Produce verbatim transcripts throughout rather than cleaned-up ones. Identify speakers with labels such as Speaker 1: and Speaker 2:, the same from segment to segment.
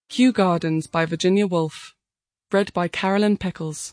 Speaker 1: Kew Gardens by Virginia Woolf. Read by Carolyn Peckles.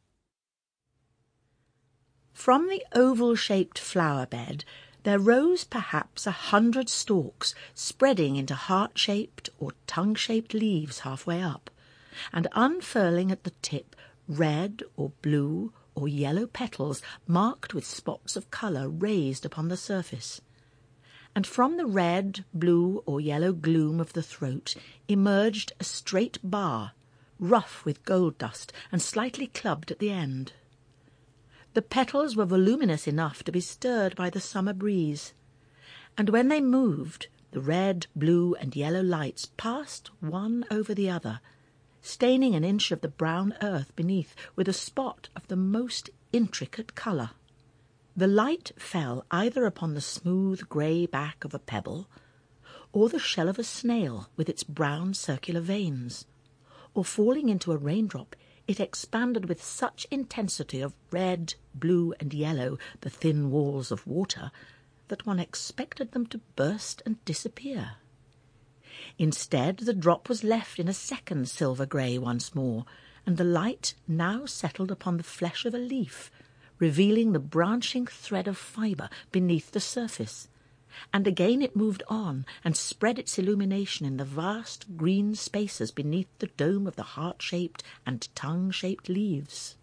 Speaker 2: From the oval-shaped flower bed there rose perhaps a hundred stalks, spreading into heart-shaped or tongue-shaped leaves halfway up, and unfurling at the tip red or blue or yellow petals marked with spots of colour raised upon the surface. And from the red, blue or yellow gloom of the throat emerged a straight bar, rough with gold dust and slightly clubbed at the end. The petals were voluminous enough to be stirred by the summer breeze, and when they moved, the red, blue and yellow lights passed one over the other, staining an inch of the brown earth beneath with a spot of the most intricate colour. The light fell either upon the smooth grey back of a pebble, or the shell of a snail with its brown circular veins, or falling into a raindrop, it expanded with such intensity of red, blue and yellow the thin walls of water that one expected them to burst and disappear. Instead, the drop was left in a second silver grey once more, and the light now settled upon the flesh of a leaf, revealing the branching thread of fibre beneath the surface, and again it moved on and spread its illumination in the vast green spaces beneath the dome of the heart-shaped and tongue-shaped leaves.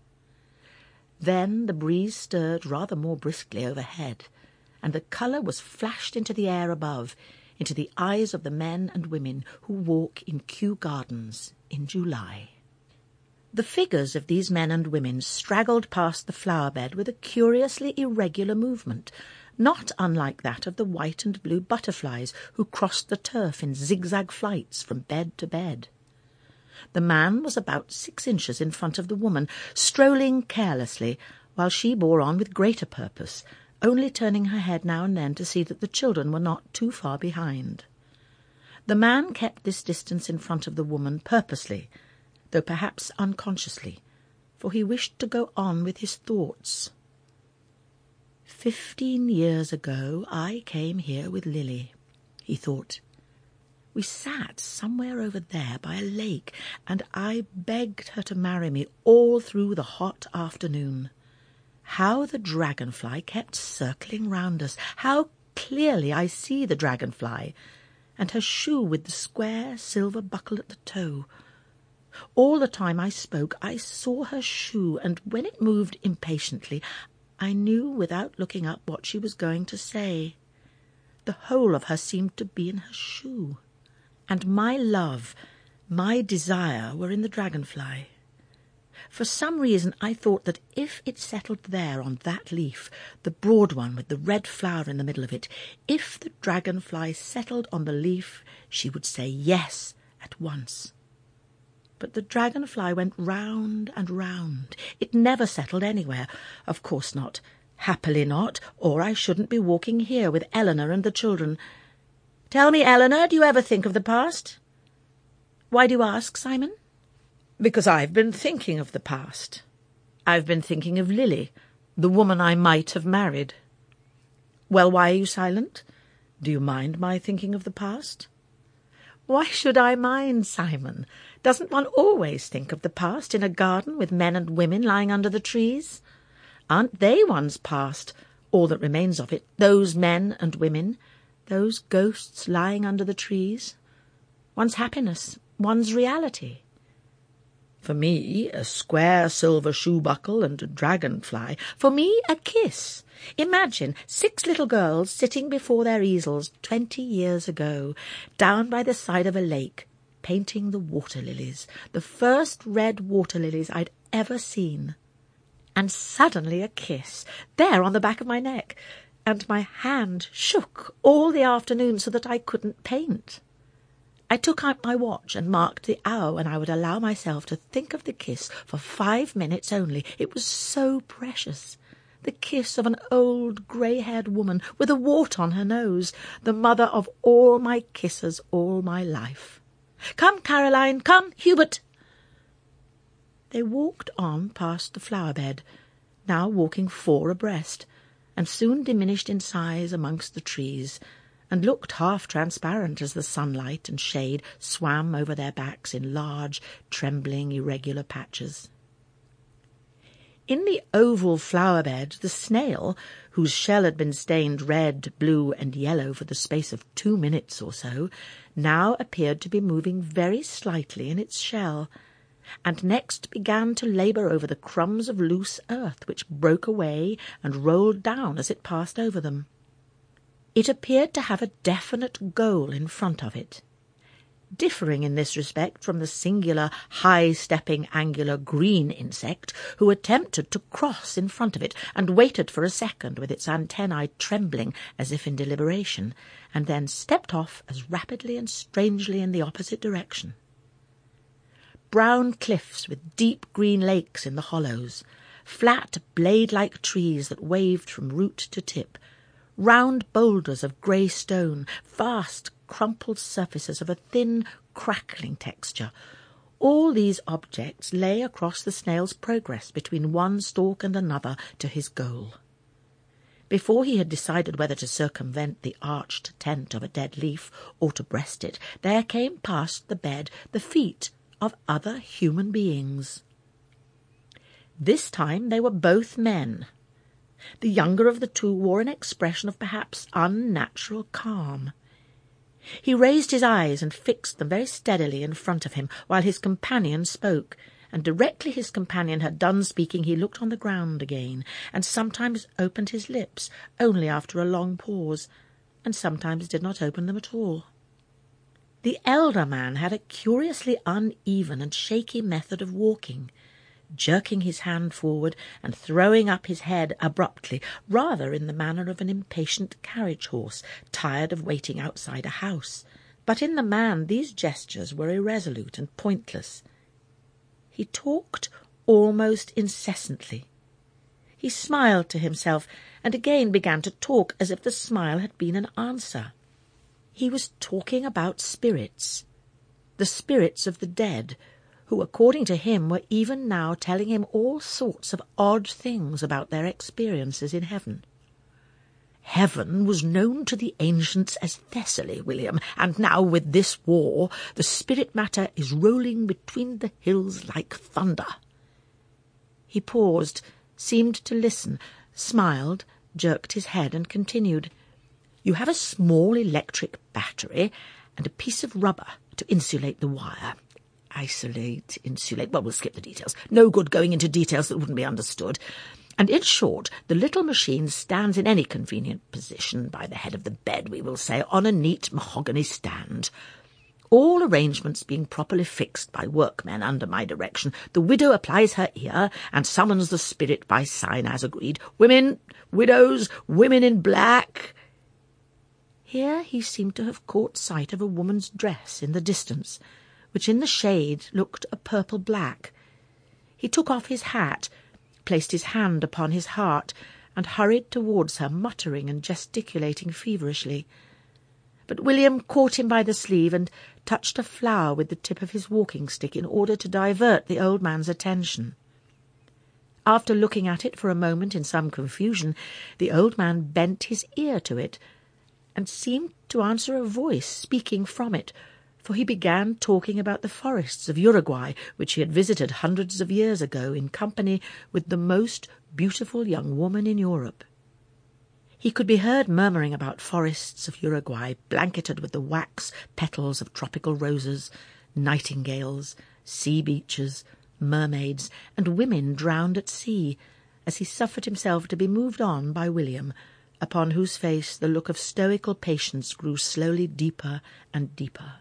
Speaker 2: Then the breeze stirred rather more briskly overhead, and the colour was flashed into the air above, into the eyes of the men and women who walk in Kew Gardens in July. The figures of these men and women straggled past the flower-bed with a curiously irregular movement, not unlike that of the white and blue butterflies who crossed the turf in zigzag flights from bed to bed. The man was about six inches in front of the woman, strolling carelessly, while she bore on with greater purpose, only turning her head now and then to see that the children were not too far behind. The man kept this distance in front of the woman purposely, though perhaps unconsciously, for he wished to go on with his thoughts. Fifteen years ago I came here with Lily, he thought. We sat somewhere over there by a lake, and I begged her to marry me all through the hot afternoon. How the dragonfly kept circling round us! How clearly I see the dragonfly, and her shoe with the square silver buckle at the toe. All the time I spoke I saw her shoe, and when it moved impatiently I knew without looking up what she was going to say. The whole of her seemed to be in her shoe, and my love, my desire were in the dragonfly. For some reason I thought that if it settled there on that leaf, the broad one with the red flower in the middle of it, if the dragonfly settled on the leaf, she would say yes at once. But the dragonfly went round and round. It never settled anywhere. Of course not. Happily not, or I shouldn't be walking here with Eleanor and the children. Tell me, Eleanor, do you ever think of the past? Why do you ask, Simon? Because I've been thinking of the past. I've been thinking of Lily, the woman I might have married. Well, why are you silent? Do you mind my thinking of the past? Why should I mind, Simon? Doesn't one always think of the past in a garden with men and women lying under the trees? Aren't they one's past, all that remains of it, those men and women, those ghosts lying under the trees? One's happiness, one's reality. For me, a square silver shoe buckle and a dragonfly. For me, a kiss. Imagine six little girls sitting before their easels twenty years ago, down by the side of a lake, painting the water lilies, the first red water lilies I'd ever seen. And suddenly a kiss, there on the back of my neck, and my hand shook all the afternoon so that I couldn't paint. I took out my watch and marked the hour when I would allow myself to think of the kiss for five minutes only. It was so precious. The kiss of an old grey-haired woman with a wart on her nose, the mother of all my kisses all my life. Come, Caroline, come, Hubert. They walked on past the flower-bed, now walking four abreast, and soon diminished in size amongst the trees, and looked half transparent as the sunlight and shade swam over their backs in large, trembling, irregular patches. In the oval flower bed, the snail, whose shell had been stained red, blue, and yellow for the space of two minutes or so, now appeared to be moving very slightly in its shell, and next began to labour over the crumbs of loose earth which broke away and rolled down as it passed over them. It appeared to have a definite goal in front of it, differing in this respect from the singular, high-stepping, angular green insect who attempted to cross in front of it and waited for a second with its antennae trembling as if in deliberation, and then stepped off as rapidly and strangely in the opposite direction. Brown cliffs with deep green lakes in the hollows, flat blade-like trees that waved from root to tip, round boulders of grey stone, vast crumpled surfaces of a thin, crackling texture. All these objects lay across the snail's progress between one stalk and another to his goal. Before he had decided whether to circumvent the arched tent of a dead leaf or to breast it, there came past the bed the feet of other human beings. This time they were both men. The younger of the two wore an expression of perhaps unnatural calm. He raised his eyes and fixed them very steadily in front of him while his companion spoke, and directly his companion had done speaking he looked on the ground again, and sometimes opened his lips only after a long pause, and sometimes did not open them at all. The elder man had a curiously uneven and shaky method of walking, jerking his hand forward and throwing up his head abruptly, rather in the manner of an impatient carriage-horse tired of waiting outside a house. But in the man these gestures were irresolute and pointless. He talked almost incessantly. He smiled to himself, and again began to talk as if the smile had been an answer. He was talking about spirits, the spirits of the dead, who, according to him, were even now telling him all sorts of odd things about their experiences in heaven. Heaven was known to the ancients as Thessaly, William, and now with this war the spirit matter is rolling between the hills like thunder. He paused, seemed to listen, smiled, jerked his head, and continued. You have a small electric battery and a piece of rubber to insulate the wire. Isolate, insulate, well, we'll skip the details. No good going into details that wouldn't be understood. And in short, the little machine stands in any convenient position by the head of the bed, we will say, on a neat mahogany stand. All arrangements being properly fixed by workmen under my direction, the widow applies her ear and summons the spirit by sign as agreed. Women, widows, women in black. Here he seemed to have caught sight of a woman's dress in the distance, which in the shade looked a purple-black. He took off his hat, placed his hand upon his heart, and hurried towards her, muttering and gesticulating feverishly. But William caught him by the sleeve and touched a flower with the tip of his walking-stick in order to divert the old man's attention. After looking at it for a moment in some confusion, the old man bent his ear to it, and seemed to answer a voice speaking from it, for he began talking about the forests of Uruguay, which he had visited hundreds of years ago in company with the most beautiful young woman in Europe. He could be heard murmuring about forests of Uruguay blanketed with the wax petals of tropical roses, nightingales, sea beaches, mermaids, and women drowned at sea, as he suffered himself to be moved on by William, upon whose face the look of stoical patience grew slowly deeper and deeper.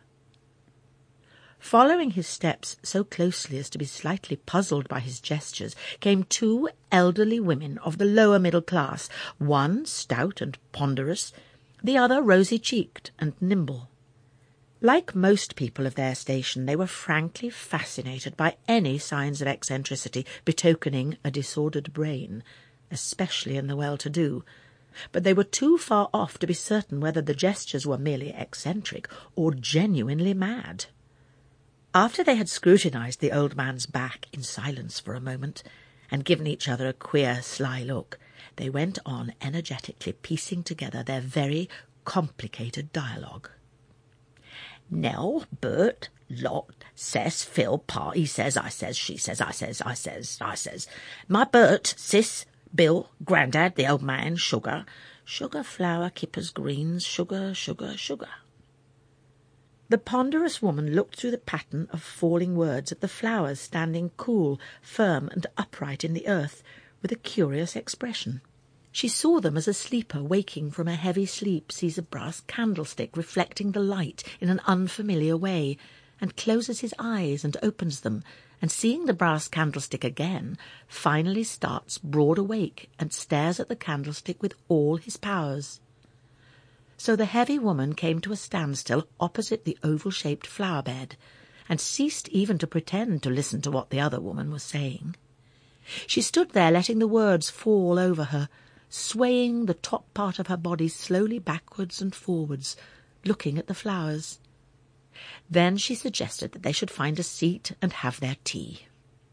Speaker 2: Following his steps so closely as to be slightly puzzled by his gestures came two elderly women of the lower middle class, one stout and ponderous, the other rosy-cheeked and nimble. Like most people of their station, they were frankly fascinated by any signs of eccentricity betokening a disordered brain, especially in the well-to-do, but they were too far off to be certain whether the gestures were merely eccentric or genuinely mad. After they had scrutinized the old man's back in silence for a moment, and given each other a queer, sly look, they went on energetically piecing together their very complicated dialogue. Nell, Bert, Lot, Cess, Phil, Pa, he says, I says, she says, I says, I says, I says. My Bert, Sis, Bill, Grandad, the old man, Sugar. Sugar, flour, kippers, greens, sugar, sugar, sugar. The ponderous woman looked through the pattern of falling words at the flowers standing cool, firm, and upright in the earth, with a curious expression. She saw them as a sleeper waking from a heavy sleep sees a brass candlestick reflecting the light in an unfamiliar way, and closes his eyes and opens them, and seeing the brass candlestick again, finally starts broad awake and stares at the candlestick with all his powers. So the heavy woman came to a standstill opposite the oval-shaped flower bed, and ceased even to pretend to listen to what the other woman was saying. She stood there letting the words fall over her, swaying the top part of her body slowly backwards and forwards, looking at the flowers. Then she suggested that they should find a seat and have their tea.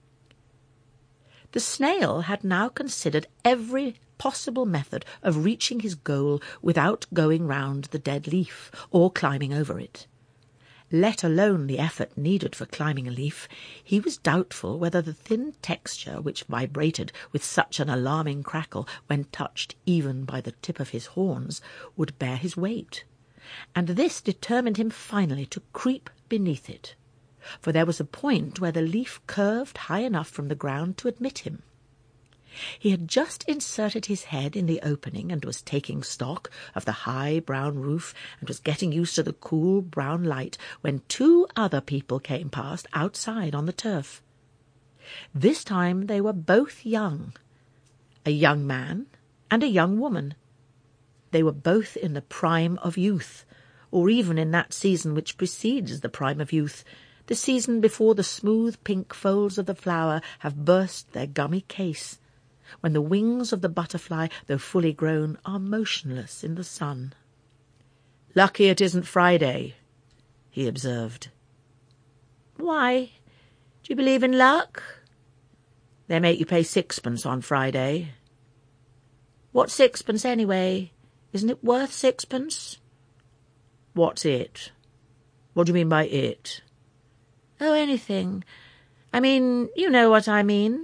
Speaker 2: The snail had now considered every possible method of reaching his goal without going round the dead leaf or climbing over it. Let alone the effort needed for climbing a leaf, he was doubtful whether the thin texture which vibrated with such an alarming crackle when touched even by the tip of his horns would bear his weight, and this determined him finally to creep beneath it, for there was a point where the leaf curved high enough from the ground to admit him. He had just inserted his head in the opening and was taking stock of the high brown roof and was getting used to the cool brown light when two other people came past outside on the turf. This time they were both young, a young man and a young woman. They were both in the prime of youth, or even in that season which precedes the prime of youth, the season before the smooth pink folds of the flower have burst their gummy case, when the wings of the butterfly, though fully grown, are motionless in the sun. "Lucky it isn't Friday," he observed. "Why? Do you believe in luck?" "They make you pay sixpence on Friday." "What's sixpence anyway? Isn't it worth sixpence?" "What's it? What do you mean by it?" "Oh, anything. I mean, you know what I mean."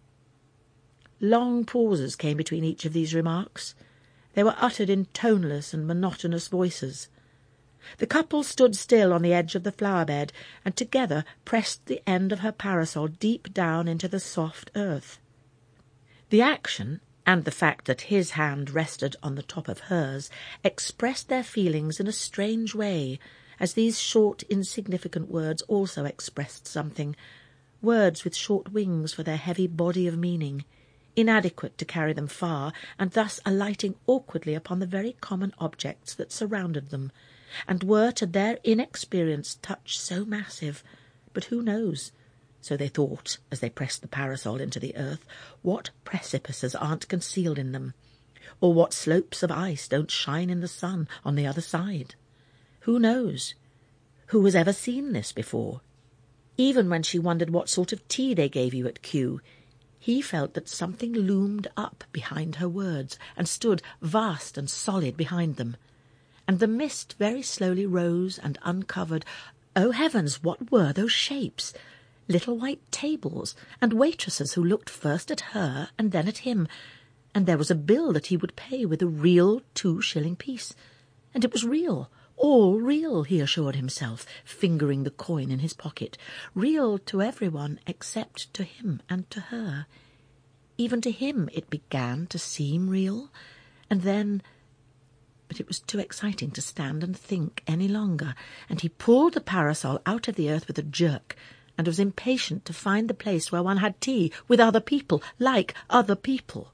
Speaker 2: Long pauses came between each of these remarks. They were uttered in toneless and monotonous voices. The couple stood still on the edge of the flower-bed, and together pressed the end of her parasol deep down into the soft earth. The action, and the fact that his hand rested on the top of hers, expressed their feelings in a strange way, as these short, insignificant words also expressed something, words with short wings for their heavy body of meaning, inadequate to carry them far, and thus alighting awkwardly upon the very common objects that surrounded them, and were to their inexperienced touch so massive. But who knows, so they thought as they pressed the parasol into the earth, what precipices aren't concealed in them, or what slopes of ice don't shine in the sun on the other side? Who knows? Who has ever seen this before? Even when she wondered what sort of tea they gave you at Kew, he felt that something loomed up behind her words and stood vast and solid behind them. And the mist very slowly rose and uncovered. Oh, heavens, what were those shapes? Little white tables, and waitresses who looked first at her and then at him. And there was a bill that he would pay with a real two-shilling piece. And it was real, all real, he assured himself, fingering the coin in his pocket. Real to everyone except to him and to her. Even to him it began to seem real, and then... But it was too exciting to stand and think any longer, and he pulled the parasol out of the earth with a jerk, and was impatient to find the place where one had tea with other people, like other people.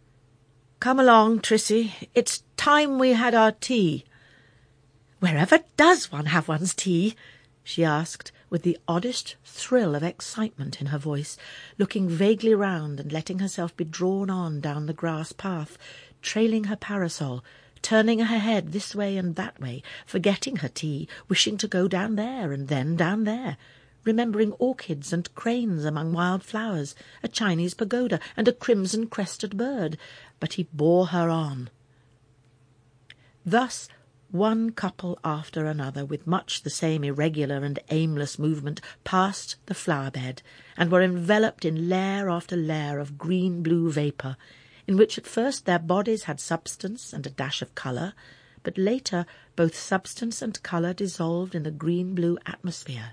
Speaker 2: "Come along, Trissy, it's time we had our tea." "Wherever does one have one's tea?" she asked, with the oddest thrill of excitement in her voice, looking vaguely round and letting herself be drawn on down the grass path, trailing her parasol, turning her head this way and that way, forgetting her tea, wishing to go down there and then down there, remembering orchids and cranes among wild flowers, a Chinese pagoda and a crimson-crested bird, but he bore her on. Thus One couple after another, with much the same irregular and aimless movement, passed the flower-bed, and were enveloped in layer after layer of green-blue vapour, in which at first their bodies had substance and a dash of colour, but later both substance and colour dissolved in the green-blue atmosphere.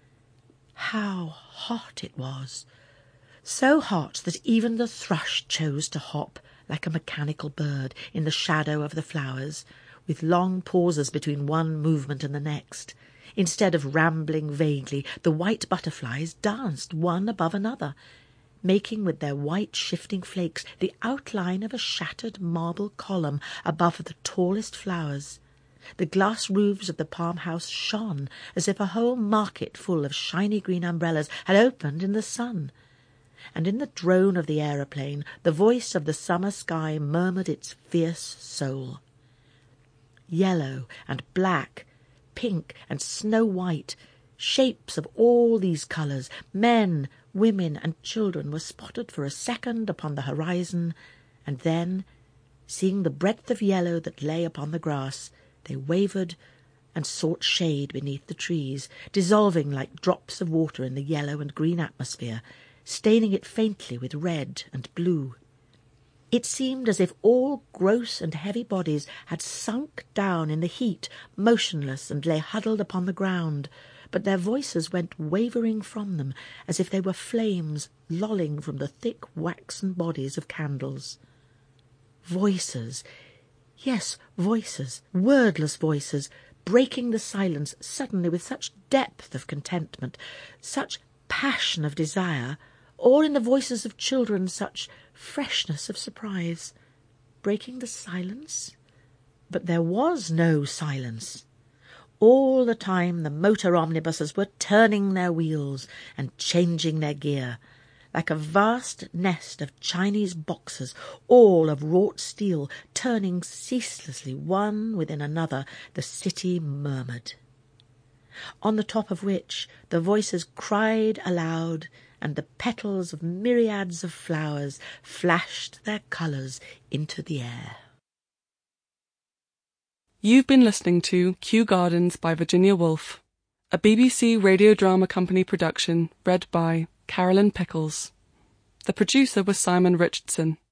Speaker 2: How hot it was! So hot that even the thrush chose to hop, like a mechanical bird, in the shadow of the flowers, with long pauses between one movement and the next. Instead of rambling vaguely, the white butterflies danced one above another, making with their white shifting flakes the outline of a shattered marble column above the tallest flowers. The glass roofs of the palm house shone as if a whole market full of shiny green umbrellas had opened in the sun. And in the drone of the aeroplane the voice of the summer sky murmured its fierce soul. Yellow and black, pink and snow-white, shapes of all these colours, men, women and children, were spotted for a second upon the horizon, and then, seeing the breadth of yellow that lay upon the grass, they wavered and sought shade beneath the trees, dissolving like drops of water in the yellow and green atmosphere, staining it faintly with red and blue. It seemed as if all gross and heavy bodies had sunk down in the heat, motionless, and lay huddled upon the ground, but their voices went wavering from them, as if they were flames lolling from the thick waxen bodies of candles. Voices, yes, voices, wordless voices, breaking the silence suddenly with such depth of contentment, such passion of desire, or in the voices of children such freshness of surprise. Breaking the silence? But there was no silence. All the time the motor omnibuses were turning their wheels and changing their gear, like a vast nest of Chinese boxes, all of wrought steel, turning ceaselessly one within another, the city murmured, on the top of which the voices cried aloud, and the petals of myriads of flowers flashed their colours into the air.
Speaker 1: You've been listening to Kew Gardens by Virginia Woolf, a B B C Radio Drama Company production read by Carolyn Pickles. The producer was Simon Richardson.